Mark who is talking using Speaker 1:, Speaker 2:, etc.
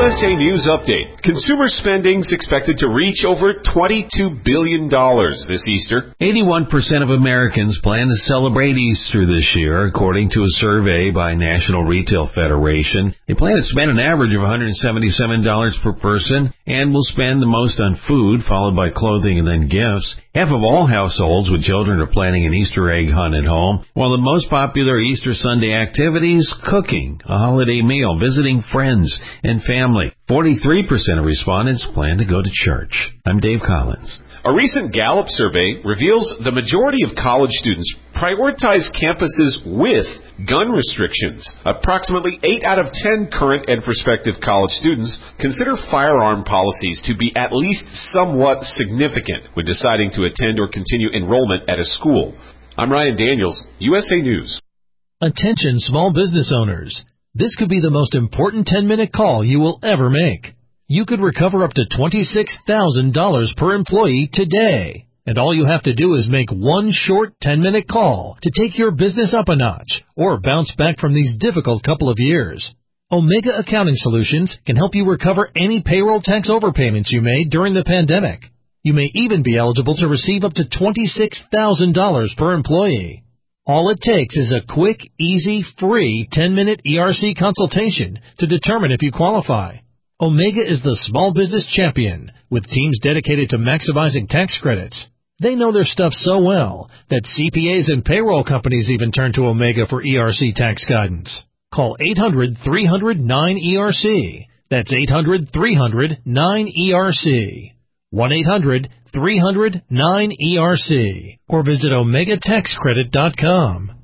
Speaker 1: USA News Update. Consumer spending is expected to reach over $22 billion this Easter.
Speaker 2: 81% of Americans plan to celebrate Easter this year, according to a survey by National Retail Federation. They plan to spend an average of $177 per person and will spend the most on food, followed by clothing and then gifts. Half of all households with children are planning an Easter egg hunt at home, while the most popular Easter Sunday activities, cooking, a holiday meal, visiting friends and family. 43% of respondents plan to go to church. I'm Dave Collins.
Speaker 1: A recent Gallup survey reveals the majority of college students prioritize campuses with gun restrictions. Approximately 8 out of 10 current and prospective college students consider firearm policies to be at least somewhat significant when deciding to attend or continue enrollment at a school. I'm Ryan Daniels, USA News.
Speaker 3: Attention small business owners. This could be the most important 10-minute call you will ever make. You could recover up to $26,000 per employee today. And all you have to do is make one short 10-minute call to take your business up a notch or bounce back from these difficult couple of years. Omega Accounting Solutions can help you recover any payroll tax overpayments you made during the pandemic. You may even be eligible to receive up to $26,000 per employee. All it takes is a quick, easy, free 10-minute ERC consultation to determine if you qualify. Omega is the small business champion with teams dedicated to maximizing tax credits. They know their stuff so well that CPAs and payroll companies even turn to Omega for ERC tax guidance. Call 800-300-9ERC. That's 800-300-9ERC. 1-800-300-9ERC. Or visit OmegaTaxCredit.com.